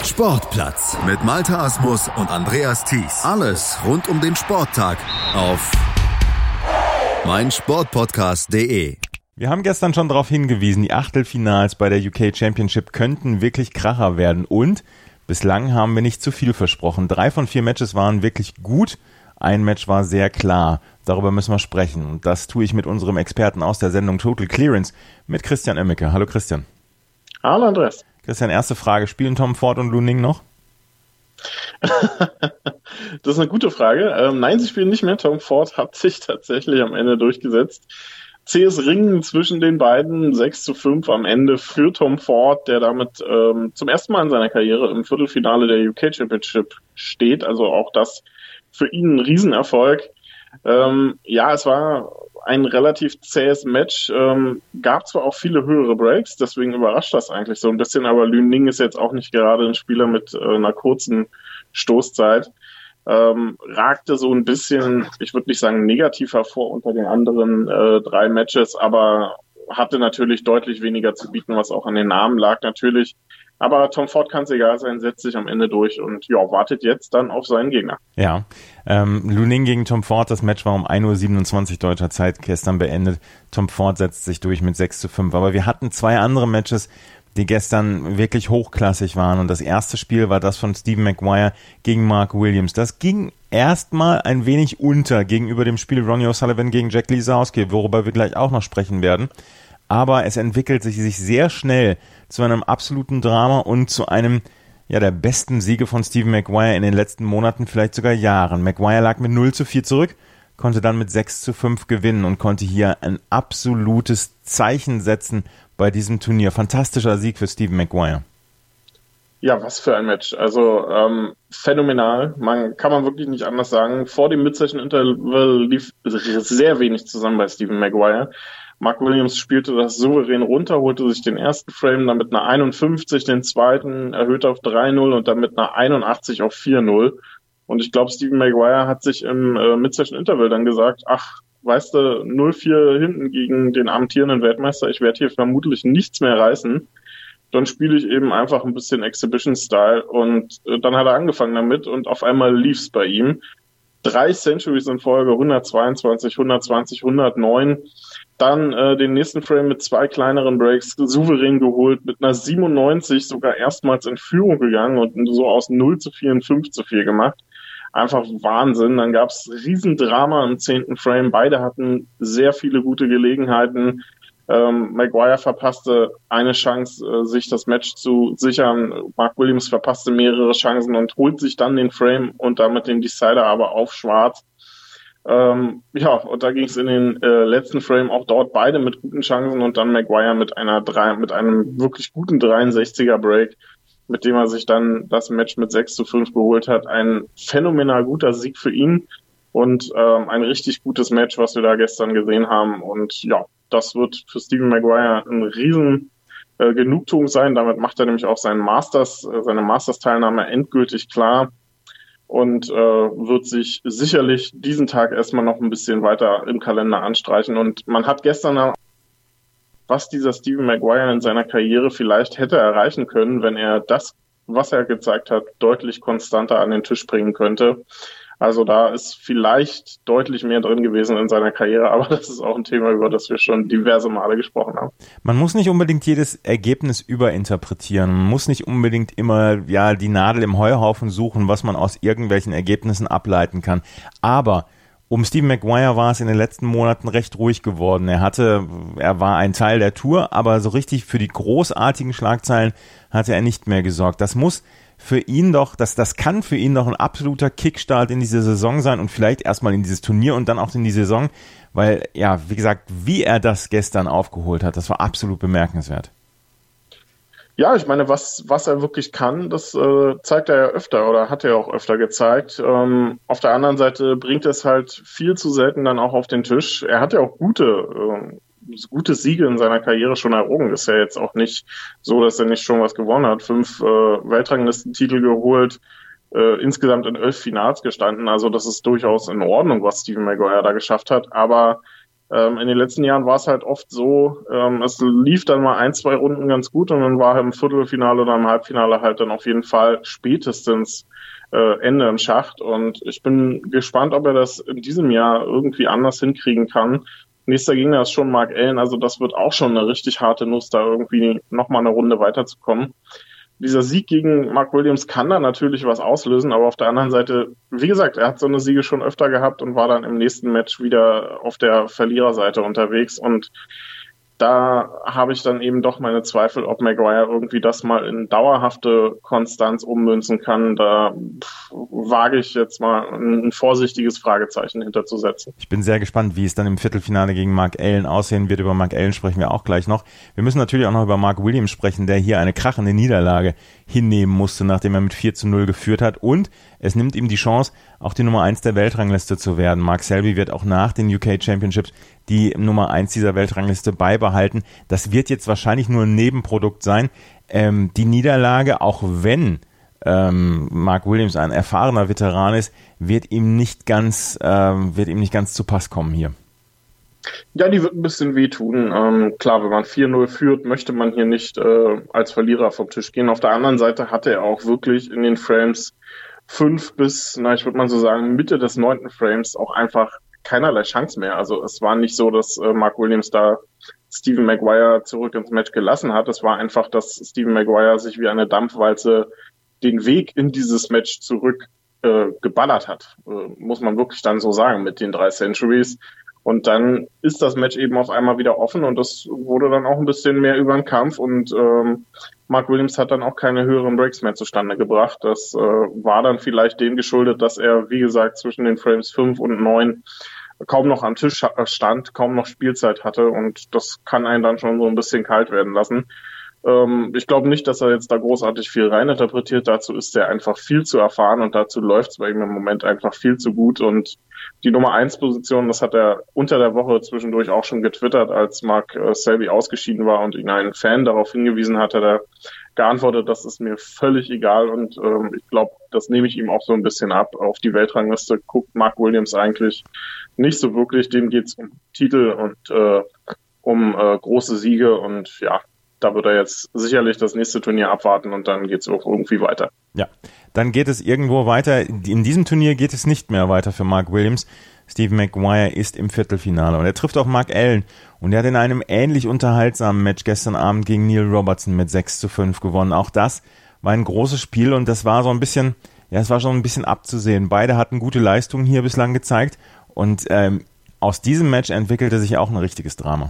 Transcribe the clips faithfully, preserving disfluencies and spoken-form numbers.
Sportplatz mit Malte Asmus und Andreas Thies. Alles rund um den Sporttag auf meinsportpodcast punkt de. Wir haben gestern schon darauf hingewiesen, die Achtelfinals bei der U K Championship könnten wirklich Kracher werden und bislang haben wir nicht zu viel versprochen. Drei von vier Matches waren wirklich gut, ein Match war sehr klar. Darüber müssen wir sprechen und das tue ich mit unserem Experten aus der Sendung Total Clearance, mit Christian Emmeke. Hallo Christian. Hallo Andreas. Christian, erste Frage, spielen Tom Ford und Lu Ning noch? Das ist eine gute Frage. Ähm, nein, sie spielen nicht mehr. Tom Ford hat sich tatsächlich am Ende durchgesetzt. Zähes Ringen zwischen den beiden, sechs zu fünf am Ende für Tom Ford, der damit ähm, zum ersten Mal in seiner Karriere im Viertelfinale der U K Championship steht. Also auch das für ihn ein Riesenerfolg. Ähm, ja, es war ein relativ zähes Match. Ähm, gab zwar auch viele höhere Breaks, deswegen überrascht das eigentlich so ein bisschen, aber Lu Ning ist jetzt auch nicht gerade ein Spieler mit äh, einer kurzen Stoßzeit. Ähm, ragte so ein bisschen, ich würde nicht sagen negativ hervor unter den anderen äh, drei Matches, aber hatte natürlich deutlich weniger zu bieten, was auch an den Namen lag natürlich. Aber Tom Ford kann es egal sein, setzt sich am Ende durch und ja, wartet jetzt dann auf seinen Gegner. Ja, ähm, Lu Ning gegen Tom Ford, das Match war um ein Uhr siebenundzwanzig deutscher Zeit gestern beendet. Tom Ford setzt sich durch mit sechs zu fünf. Aber wir hatten zwei andere Matches, die gestern wirklich hochklassig waren. Und das erste Spiel war das von Stephen Maguire gegen Mark Williams. Das ging erstmal ein wenig unter gegenüber dem Spiel Ronnie O'Sullivan gegen Jack Lisowski, worüber wir gleich auch noch sprechen werden. Aber es entwickelt sich, sich sehr schnell zu einem absoluten Drama und zu einem, ja, der besten Siege von Stephen Maguire in den letzten Monaten, vielleicht sogar Jahren. Maguire lag mit null zu vier zurück, konnte dann mit sechs zu fünf gewinnen und konnte hier ein absolutes Zeichen setzen bei diesem Turnier. Fantastischer Sieg für Stephen Maguire. Ja, was für ein Match. Also ähm, phänomenal. Man kann man wirklich nicht anders sagen. Vor dem Mid-Session-Interval lief sehr wenig zusammen bei Stephen Maguire. Mark Williams spielte das souverän runter, holte sich den ersten Frame, dann mit einer einundfünfzig, den zweiten erhöhte auf drei null und dann mit einer einundachtzig auf vier null. Und ich glaube, Stephen Maguire hat sich im äh, Mid-Session-Interval dann gesagt, ach, weißt du, null vier hinten gegen den amtierenden Weltmeister, ich werde hier vermutlich nichts mehr reißen. Dann spiele ich eben einfach ein bisschen Exhibition-Style und äh, dann hat er angefangen damit und auf einmal lief's bei ihm. Drei Centuries in Folge, hundertzweiundzwanzig, hundertzwanzig, hundertneun. Dann äh, den nächsten Frame mit zwei kleineren Breaks souverän geholt, mit einer siebenundneunzig sogar erstmals in Führung gegangen und so aus null zu vier und fünf zu vier gemacht. Einfach Wahnsinn. Dann gab's Riesendrama im zehnten Frame. Beide hatten sehr viele gute Gelegenheiten. Ähm, Maguire verpasste eine Chance, äh, sich das Match zu sichern. Mark Williams verpasste mehrere Chancen und holt sich dann den Frame und damit den Decider aber auf schwarz. Ähm, ja, und da ging es in den äh, letzten Frame auch dort beide mit guten Chancen und dann Maguire mit einer drei, mit einem wirklich guten dreiundsechziger Break, mit dem er sich dann das Match mit sechs zu fünf geholt hat. Ein phänomenal guter Sieg für ihn und ähm, ein richtig gutes Match, was wir da gestern gesehen haben. Und ja, das wird für Stephen Maguire ein riesen äh, Genugtuung sein. Damit macht er nämlich auch seinen Masters, äh, seine Masters-Teilnahme endgültig klar und äh, wird sich sicherlich diesen Tag erstmal noch ein bisschen weiter im Kalender anstreichen. Und man hat gestern, was dieser Stephen Maguire in seiner Karriere vielleicht hätte erreichen können, wenn er das, was er gezeigt hat, deutlich konstanter an den Tisch bringen könnte. Also da ist vielleicht deutlich mehr drin gewesen in seiner Karriere, aber das ist auch ein Thema, über das wir schon diverse Male gesprochen haben. Man muss nicht unbedingt jedes Ergebnis überinterpretieren. Man muss nicht unbedingt immer ja die Nadel im Heuhaufen suchen, was man aus irgendwelchen Ergebnissen ableiten kann. Aber um Stephen Maguire war es in den letzten Monaten recht ruhig geworden. Er hatte, er war ein Teil der Tour, aber so richtig für die großartigen Schlagzeilen hatte er nicht mehr gesorgt. Das muss für ihn doch, das, das kann für ihn doch ein absoluter Kickstart in diese Saison sein und vielleicht erstmal in dieses Turnier und dann auch in die Saison, weil, ja, wie gesagt, wie er das gestern aufgeholt hat, das war absolut bemerkenswert. Ja, ich meine, was was er wirklich kann, das äh, zeigt er ja öfter oder hat er auch öfter gezeigt. Ähm, auf der anderen Seite bringt es halt viel zu selten dann auch auf den Tisch. Er hat ja auch gute äh, gute Siege in seiner Karriere schon errungen. Ist ja jetzt auch nicht so, dass er nicht schon was gewonnen hat. Fünf äh, Weltranglistentitel geholt, äh, insgesamt in elf Finals gestanden. Also das ist durchaus in Ordnung, was Stephen Maguire da geschafft hat. Aber Ähm, in den letzten Jahren war es halt oft so, ähm, es lief dann mal ein, zwei Runden ganz gut und dann war im Viertelfinale oder im Halbfinale halt dann auf jeden Fall spätestens äh, Ende im Schacht. Und ich bin gespannt, ob er das in diesem Jahr irgendwie anders hinkriegen kann. Nächster Gegner ist schon Mark Allen, also das wird auch schon eine richtig harte Nuss, da irgendwie nochmal eine Runde weiterzukommen. Dieser Sieg gegen Mark Williams kann da natürlich was auslösen, aber auf der anderen Seite, wie gesagt, er hat so eine Siege schon öfter gehabt und war dann im nächsten Match wieder auf der Verliererseite unterwegs und da habe ich dann eben doch meine Zweifel, ob Maguire irgendwie das mal in dauerhafte Konstanz ummünzen kann. Da pff, wage ich jetzt mal ein vorsichtiges Fragezeichen hinterzusetzen. Ich bin sehr gespannt, wie es dann im Viertelfinale gegen Mark Allen aussehen wird. Über Mark Allen sprechen wir auch gleich noch. Wir müssen natürlich auch noch über Mark Williams sprechen, der hier eine krachende Niederlage hinnehmen musste, nachdem er mit vier zu null geführt hat. Und es nimmt ihm die Chance, auch die Nummer eins der Weltrangliste zu werden. Mark Selby wird auch nach den U K Championships die Nummer eins dieser Weltrangliste beibehalten. Das wird jetzt wahrscheinlich nur ein Nebenprodukt sein. Ähm, die Niederlage, auch wenn ähm, Mark Williams ein erfahrener Veteran ist, wird ihm nicht ganz, ähm, wird ihm nicht ganz zu Pass kommen hier. Ja, die wird ein bisschen wehtun. Ähm, klar, wenn man vier null führt, möchte man hier nicht äh, als Verlierer vom Tisch gehen. Auf der anderen Seite hatte er auch wirklich in den Frames fünf bis, na, ich würde mal so sagen, Mitte des neunten Frames auch einfach keinerlei Chance mehr. Also es war nicht so, dass äh, Mark Williams da Stephen Maguire zurück ins Match gelassen hat. Es war einfach, dass Stephen Maguire sich wie eine Dampfwalze den Weg in dieses Match zurück äh, geballert hat. Äh, muss man wirklich dann so sagen mit den drei Centuries. Und dann ist das Match eben auf einmal wieder offen und das wurde dann auch ein bisschen mehr über den Kampf und ähm, Mark Williams hat dann auch keine höheren Breaks mehr zustande gebracht. Das äh, war dann vielleicht dem geschuldet, dass er, wie gesagt, zwischen den Frames fünf und neun kaum noch am Tisch stand, kaum noch Spielzeit hatte und das kann einen dann schon so ein bisschen kalt werden lassen. Ähm, ich glaube nicht, dass er jetzt da großartig viel reininterpretiert. Dazu ist er einfach viel zu erfahren und dazu läuft es bei ihm im Moment einfach viel zu gut und die Nummer eins Position, das hat er unter der Woche zwischendurch auch schon getwittert, als Mark äh, Selby ausgeschieden war und ihn ein Fan darauf hingewiesen hat, hat er geantwortet, das ist mir völlig egal und ähm, ich glaube, das nehme ich ihm auch so ein bisschen ab. Auf die Weltrangliste guckt Mark Williams eigentlich nicht so wirklich, dem geht's um Titel und äh, um äh, große Siege und ja, da wird er jetzt sicherlich das nächste Turnier abwarten und dann geht's auch irgendwie weiter. Ja, dann geht es irgendwo weiter. In diesem Turnier geht es nicht mehr weiter für Mark Williams. Stephen Maguire ist im Viertelfinale und er trifft auch Mark Allen und er hat in einem ähnlich unterhaltsamen Match gestern Abend gegen Neil Robertson mit sechs zu fünf gewonnen. Auch das war ein großes Spiel und das war so ein bisschen, ja, es war schon ein bisschen abzusehen. Beide hatten gute Leistungen hier bislang gezeigt und ähm, aus diesem Match entwickelte sich auch ein richtiges Drama.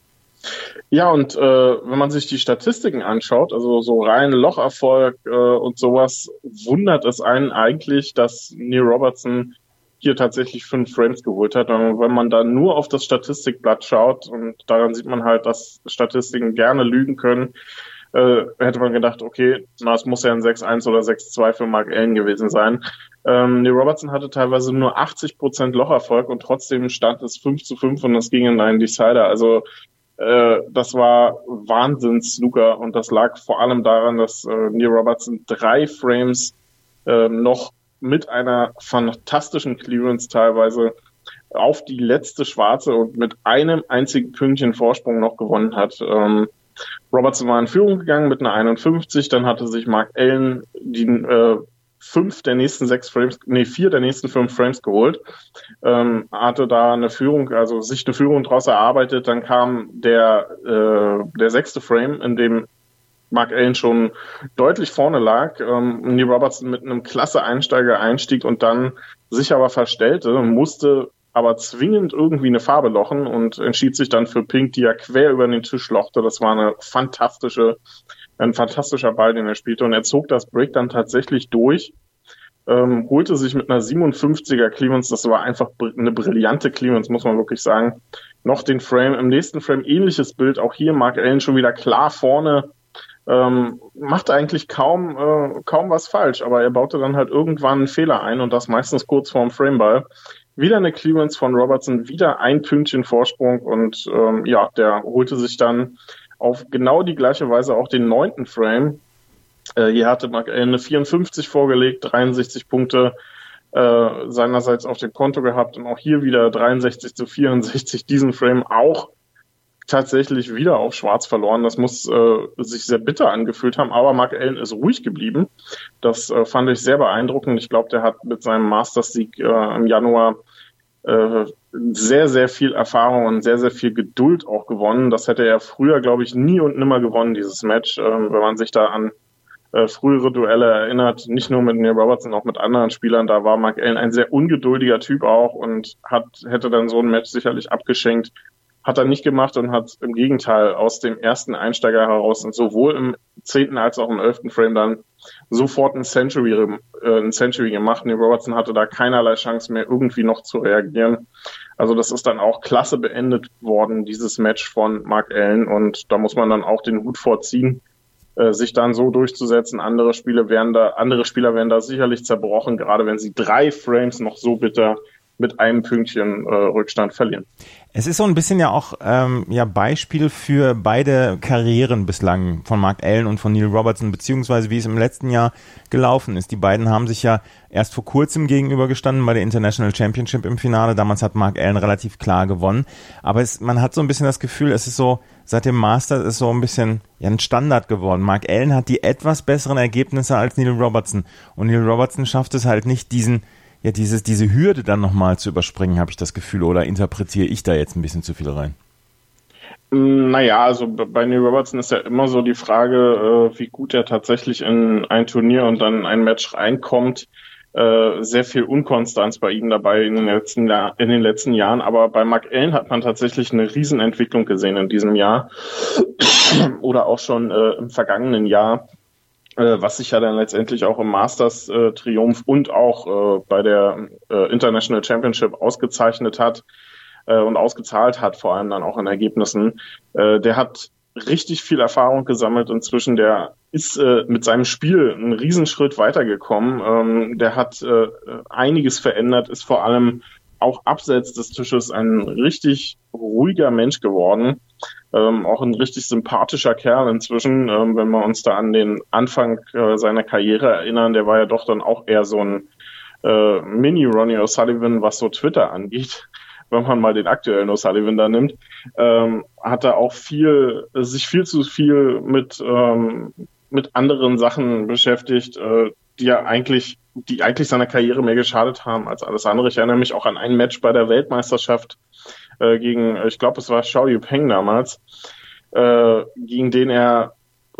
Ja, und äh, wenn man sich die Statistiken anschaut, also so rein Locherfolg äh, und sowas, wundert es einen eigentlich, dass Neil Robertson hier tatsächlich fünf Frames geholt hat. Und wenn man da nur auf das Statistikblatt schaut, und daran sieht man halt, dass Statistiken gerne lügen können, äh, hätte man gedacht, okay, na, es muss ja ein sechs eins oder sechs zwei für Mark Allen gewesen sein. Ähm, Neil Robertson hatte teilweise nur achtzig Prozent Locherfolg und trotzdem stand es fünf zu fünf und das ging in einen Decider. Also Äh, das war Wahnsinns-Snooker und das lag vor allem daran, dass äh, Neil Robertson drei Frames äh, noch mit einer fantastischen Clearance teilweise auf die letzte Schwarze und mit einem einzigen Pünktchen Vorsprung noch gewonnen hat. Ähm, Robertson war in Führung gegangen mit einer einundfünfzig, dann hatte sich Mark Allen die äh, fünf der nächsten sechs Frames, nee, vier der nächsten fünf Frames geholt, ähm, hatte da eine Führung, also sich eine Führung draus erarbeitet, dann kam der, äh, der sechste Frame, in dem Mark Allen schon deutlich vorne lag, ähm, Neil Robertson mit einem klasse Einsteiger einstieg und dann sich aber verstellte, musste aber zwingend irgendwie eine Farbe lochen und entschied sich dann für Pink, die ja quer über den Tisch lochte. Das war eine fantastische Ein fantastischer Ball, den er spielte und er zog das Break dann tatsächlich durch, ähm, holte sich mit einer siebenundfünfziger Clearance, das war einfach eine brillante Clearance, muss man wirklich sagen, noch den Frame, im nächsten Frame ähnliches Bild, auch hier Mark Allen schon wieder klar vorne, ähm, macht eigentlich kaum äh, kaum was falsch, aber er baute dann halt irgendwann einen Fehler ein und das meistens kurz vorm Frameball. Wieder eine Clearance von Robertson, wieder ein Pünktchen Vorsprung und ähm, ja, der holte sich dann auf genau die gleiche Weise auch den neunten Frame. Äh, hier hatte Mark Allen eine vierundfünfzig vorgelegt, dreiundsechzig Punkte. äh, seinerseits auf dem Konto gehabt und auch hier wieder dreiundsechzig zu vierundsechzig diesen Frame auch tatsächlich wieder auf Schwarz verloren. Das muss äh, sich sehr bitter angefühlt haben, aber Mark Allen ist ruhig geblieben. Das äh, fand ich sehr beeindruckend. Ich glaube, der hat mit seinem Masters-Sieg äh, im Januar äh, sehr, sehr viel Erfahrung und sehr, sehr viel Geduld auch gewonnen. Das hätte er früher, glaube ich, nie und nimmer gewonnen, dieses Match, äh, wenn man sich da an äh, frühere Duelle erinnert, nicht nur mit Neil Robertson, auch mit anderen Spielern. Da war Mark Allen ein sehr ungeduldiger Typ auch und hat hätte dann so ein Match sicherlich abgeschenkt. Hat er nicht gemacht und hat im Gegenteil aus dem ersten Einsteiger heraus und sowohl im zehnten als auch im elften Frame dann sofort ein Century, äh, ein Century gemacht. Neil Robertson hatte da keinerlei Chance mehr, irgendwie noch zu reagieren. Also das ist dann auch klasse beendet worden, dieses Match von Mark Allen. Und da muss man dann auch den Hut vorziehen, äh, sich dann so durchzusetzen. Andere Spiele wären da, andere Spieler wären da sicherlich zerbrochen, gerade wenn sie drei Frames noch so bitter mit einem Pünktchen äh, Rückstand verlieren. Es ist so ein bisschen ja auch ähm, ja Beispiel für beide Karrieren bislang von Mark Allen und von Neil Robertson, beziehungsweise wie es im letzten Jahr gelaufen ist. Die beiden haben sich ja erst vor kurzem gegenübergestanden bei der International Championship im Finale. Damals hat Mark Allen relativ klar gewonnen. Aber es, man hat so ein bisschen das Gefühl, es ist so, seit dem Masters ist so ein bisschen ja ein Standard geworden. Mark Allen hat die etwas besseren Ergebnisse als Neil Robertson. Und Neil Robertson schafft es halt nicht, diesen ja, dieses, diese Hürde dann nochmal zu überspringen, habe ich das Gefühl, oder interpretiere ich da jetzt ein bisschen zu viel rein? Naja, also bei Neil Robertson ist ja immer so die Frage, wie gut er tatsächlich in ein Turnier und dann in ein Match reinkommt. Sehr viel Unkonstanz bei ihm dabei in den letzten, in den letzten Jahren, aber bei Mark Allen hat man tatsächlich eine Riesenentwicklung gesehen in diesem Jahr oder auch schon im vergangenen Jahr, was sich ja dann letztendlich auch im Masters-Triumph und auch äh, bei der äh, International Championship ausgezeichnet hat äh, und ausgezahlt hat, vor allem dann auch in Ergebnissen. Äh, der hat richtig viel Erfahrung gesammelt inzwischen. Der ist äh, mit seinem Spiel einen Riesenschritt weitergekommen. Ähm, der hat äh, einiges verändert, ist vor allem auch abseits des Tisches ein richtig ruhiger Mensch geworden. Ähm, auch ein richtig sympathischer Kerl inzwischen, ähm, wenn wir uns da an den Anfang äh, seiner Karriere erinnern. Der war ja doch dann auch eher so ein äh, Mini-Ronnie O'Sullivan, was so Twitter angeht, wenn man mal den aktuellen O'Sullivan da nimmt. Ähm, hat er auch viel, sich viel zu viel mit, ähm, mit anderen Sachen beschäftigt, äh, die ja eigentlich, die eigentlich seiner Karriere mehr geschadet haben als alles andere. Ich erinnere mich auch an ein Match bei der Weltmeisterschaft äh, gegen, ich glaube, es war Xiao Yupeng damals, äh, gegen den er äh,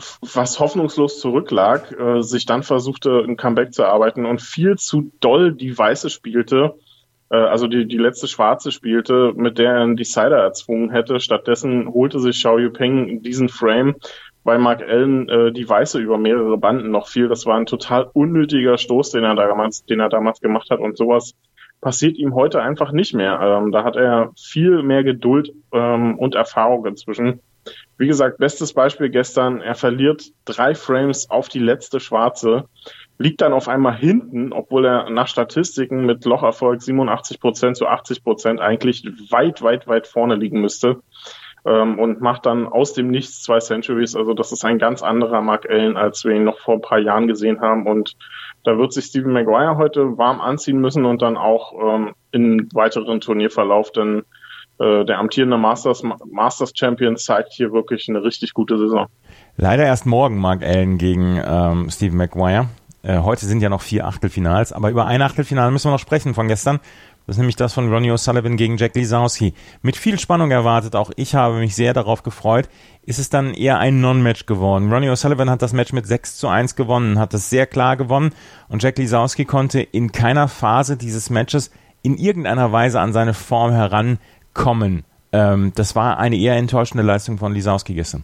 was hoffnungslos zurücklag, äh, sich dann versuchte, ein Comeback zu erarbeiten und viel zu doll die Weiße spielte, äh, also die, die letzte Schwarze spielte, mit der er einen Decider erzwungen hätte. Stattdessen holte sich Xiao Yupeng diesen Frame, weil Mark Allen äh, die Weiße über mehrere Banden noch fiel. Das war ein total unnötiger Stoß, den er damals, den er damals gemacht hat, und sowas passiert ihm heute einfach nicht mehr. Ähm, da hat er viel mehr Geduld ähm, und Erfahrung inzwischen. Wie gesagt, bestes Beispiel gestern, er verliert drei Frames auf die letzte Schwarze, liegt dann auf einmal hinten, obwohl er nach Statistiken mit Locherfolg siebenundachtzig Prozent zu achtzig Prozent eigentlich weit, weit, weit vorne liegen müsste. Ähm, und macht dann aus dem Nichts zwei Centuries. Also das ist ein ganz anderer Mark Allen, als wir ihn noch vor ein paar Jahren gesehen haben. Und da wird sich Stephen Maguire heute warm anziehen müssen und dann auch ähm, im weiteren Turnierverlauf, denn äh, der amtierende Masters, Masters Champion zeigt hier wirklich eine richtig gute Saison. Leider erst morgen Mark Allen gegen ähm, Stephen Maguire. Äh, heute sind ja noch vier Achtelfinals, aber über ein Achtelfinale müssen wir noch sprechen von gestern. Das ist nämlich das von Ronnie O'Sullivan gegen Jack Lisowski. Mit viel Spannung erwartet, auch ich habe mich sehr darauf gefreut, ist es dann eher ein Non-Match geworden. Ronnie O'Sullivan hat das Match mit sechs zu eins gewonnen, hat es sehr klar gewonnen, und Jack Lisowski konnte in keiner Phase dieses Matches in irgendeiner Weise an seine Form herankommen. Ähm, das war eine eher enttäuschende Leistung von Lisowski gestern.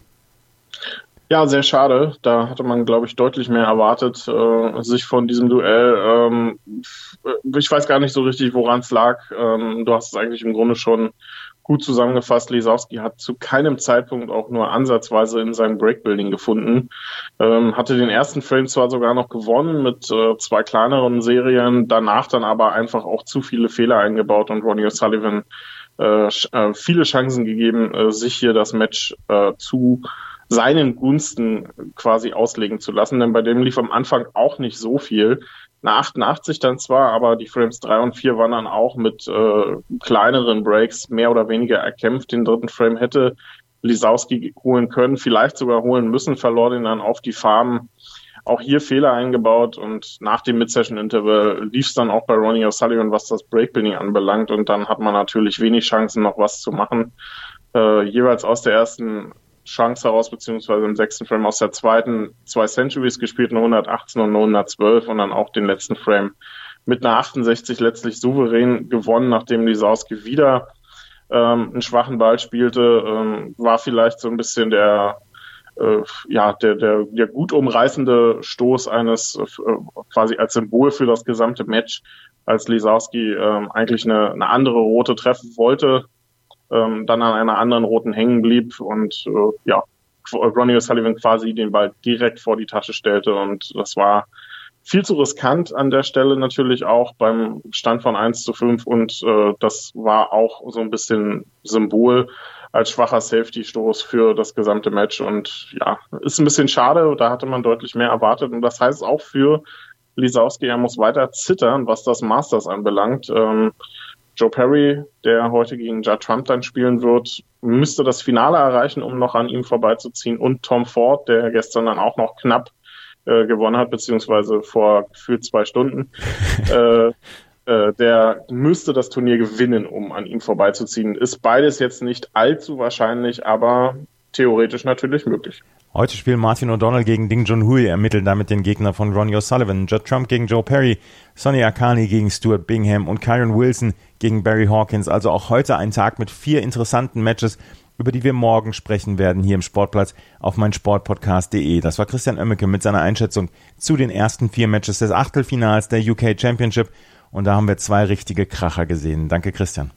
Ja, sehr schade. Da hatte man, glaube ich, deutlich mehr erwartet, äh, sich von diesem Duell. Ähm, ich weiß gar nicht so richtig, woran es lag. Ähm, du hast es eigentlich im Grunde schon gut zusammengefasst. Lisowski hat zu keinem Zeitpunkt auch nur ansatzweise in seinem Breakbuilding gefunden. Ähm, hatte den ersten Frame zwar sogar noch gewonnen mit äh, zwei kleineren Serien, danach dann aber einfach auch zu viele Fehler eingebaut und Ronnie O'Sullivan äh, viele Chancen gegeben, äh, sich hier das Match äh, zu seinen Gunsten quasi auslegen zu lassen, denn bei dem lief am Anfang auch nicht so viel. Eine achtundachtzig dann zwar, aber die Frames drei und vier waren dann auch mit äh, kleineren Breaks mehr oder weniger erkämpft. Den dritten Frame hätte Lisowski holen können, vielleicht sogar holen müssen, verlor den dann auf die Farben. Auch hier Fehler eingebaut und nach dem Mid-Session-Interval lief es dann auch bei Ronnie O'Sullivan, was das Breakbuilding anbelangt, und dann hat man natürlich wenig Chancen, noch was zu machen. Äh, jeweils aus der ersten Chance heraus, beziehungsweise im sechsten Frame aus der zweiten, zwei Centuries gespielt, eine hundertachtzehn und eine hundertzwölf, und dann auch den letzten Frame mit einer achtundsechzig letztlich souverän gewonnen, nachdem Lisowski wieder ähm, einen schwachen Ball spielte. Ähm, war vielleicht so ein bisschen der äh, ja der, der der gut umreißende Stoß eines äh, quasi als Symbol für das gesamte Match, als Lisowski äh, eigentlich eine, eine andere rote treffen wollte, ähm, dann an einer anderen roten hängen blieb und äh, ja Ronnie O'Sullivan quasi den Ball direkt vor die Tasche stellte, und das war viel zu riskant an der Stelle natürlich auch beim Stand von eins zu fünf, und äh, das war auch so ein bisschen Symbol als schwacher Safety-Stoß für das gesamte Match, und ja, ist ein bisschen schade, da hatte man deutlich mehr erwartet, und das heißt auch für Lisowski, er muss weiter zittern, was das Masters anbelangt. Ähm, Joe Perry, der heute gegen Judd Trump dann spielen wird, müsste das Finale erreichen, um noch an ihm vorbeizuziehen, und Tom Ford, der gestern dann auch noch knapp äh, gewonnen hat, beziehungsweise vor gefühlt zwei Stunden, äh, äh, der müsste das Turnier gewinnen, um an ihm vorbeizuziehen. Ist beides jetzt nicht allzu wahrscheinlich, aber theoretisch natürlich möglich. Heute spielen Martin O'Donnell gegen Ding Junhui, ermitteln damit den Gegner von Ronnie O'Sullivan. Judd Trump gegen Joe Perry, Sonny Akani gegen Stuart Bingham und Kyron Wilson gegen Barry Hawkins. Also auch heute ein Tag mit vier interessanten Matches, über die wir morgen sprechen werden hier im Sportplatz auf meinsportpodcast punkt de. Das war Christian Oemmeke mit seiner Einschätzung zu den ersten vier Matches des Achtelfinals der U K Championship. Und da haben wir zwei richtige Kracher gesehen. Danke, Christian.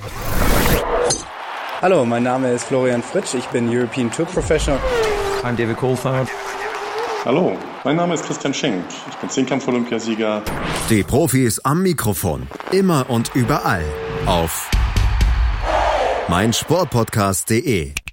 Hallo, mein Name ist Florian Fritsch. Ich bin European Tour Professional. I'm David Coulthard. Hallo, mein Name ist Christian Schenk. Ich bin Zehnkampf-Olympiasieger. Die Profis am Mikrofon. Immer und überall. Auf meinsportpodcast punkt de.